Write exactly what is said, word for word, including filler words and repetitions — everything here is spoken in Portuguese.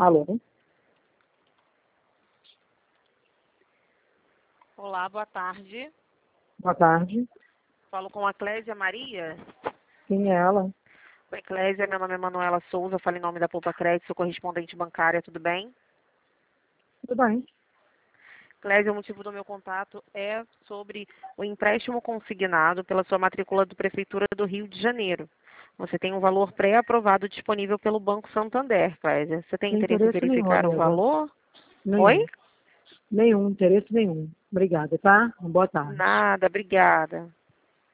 Alô? Olá, boa tarde. Boa tarde. Falo com a Clésia Maria. Quem é ela? Oi, Clésia, meu nome é Manuela Souza, falo em nome da Poupa Crédito, sou correspondente bancária, tudo bem? Tudo bem. Clésia, o motivo do meu contato é sobre o empréstimo consignado pela sua matrícula do Prefeitura do Rio de Janeiro. Você tem um valor pré-aprovado disponível pelo Banco Santander, Clésia. Você tem Sem interesse em interesse nenhum, verificar o amiga. valor? Oi? Nenhum. Nenhum, interesse nenhum. Obrigada, tá? Boa tarde. Nada, obrigada.